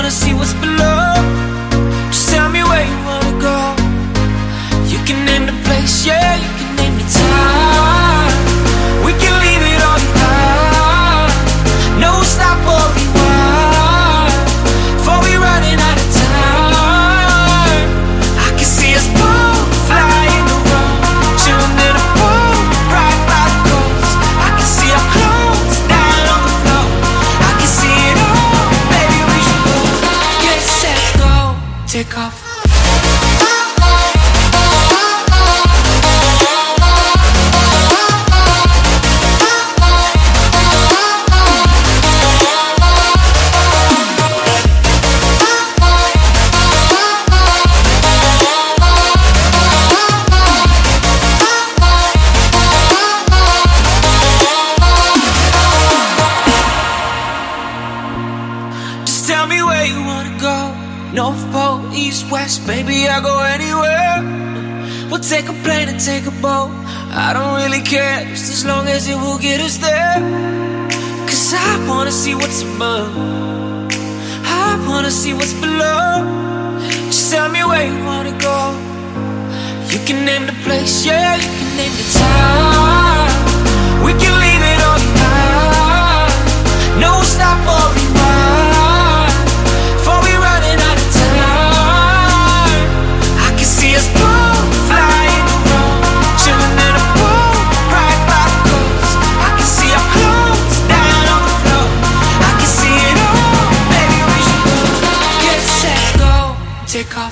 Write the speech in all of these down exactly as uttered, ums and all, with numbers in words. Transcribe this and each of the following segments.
wanna see what's below. Just tell me where you wanna go. You can name the place, yeah, you can name the time. We can leave it all behind. No stop or rewind, before we running out of time. I can see us both flying around, chilling in a pool right by the coast. I can see our clothes down on the floor. I can see it all, baby, we should go. Get set, go, take off. Tell me where you wanna go. North Pole, East, West, baby, I'll go anywhere. We'll take a plane and take a boat. I don't really care, just as long as it will get us there. Cause I wanna see what's above, I wanna see what's below. Just tell me where you wanna go. You can name the place, yeah, you can name the time. We can leave it all behind. No stop or rewind, before we running out of time. I can see us both flying around, chilling in a pool right by the coast. I can see our clothes down on the floor. I can see it all, baby, we should go. Get set, go, take off.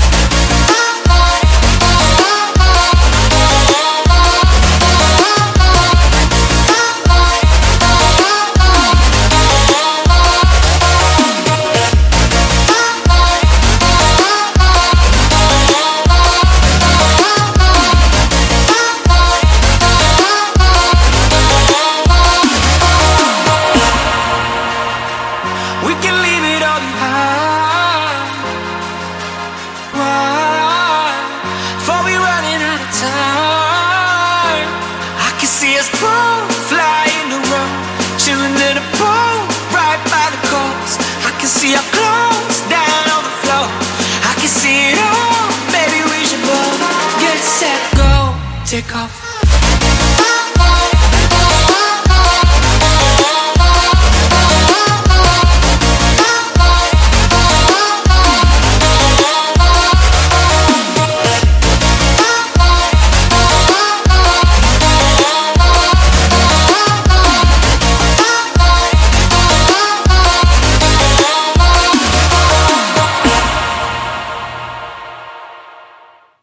We can leave it all behind. Why? Before we running out of time. I can see us both flying around, chilling in a pool right by the coast. I can see our clothes down on the floor. I can see it all, baby, we should both get set, go, take off.